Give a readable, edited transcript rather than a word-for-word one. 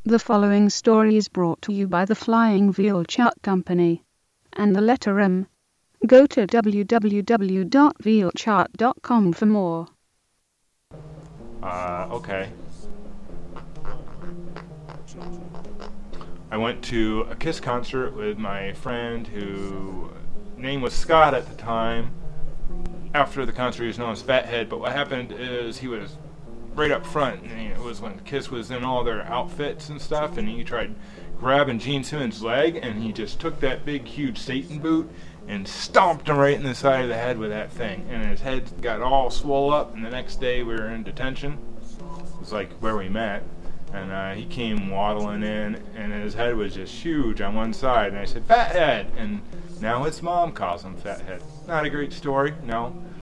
The following story is brought to you by the Flying Veal Chart Company and the letter M. Go to www.vealchart.com for more. Okay. I went to a Kiss concert with my friend who name was Scott at the time. After the concert he was known as Fathead, but what happened is he was right up front, and it was when Kiss was in all their outfits and stuff, and he tried grabbing Gene Simmons' leg, and he just took that big huge Satan boot and stomped him right in the side of the head with that thing, and his head got all swole up, and the next day we were in detention. It was like where we met, and he came waddling in, and his head was just huge on one side, and I said, "Fathead!" And now his mom calls him Fathead. Not a great story, no.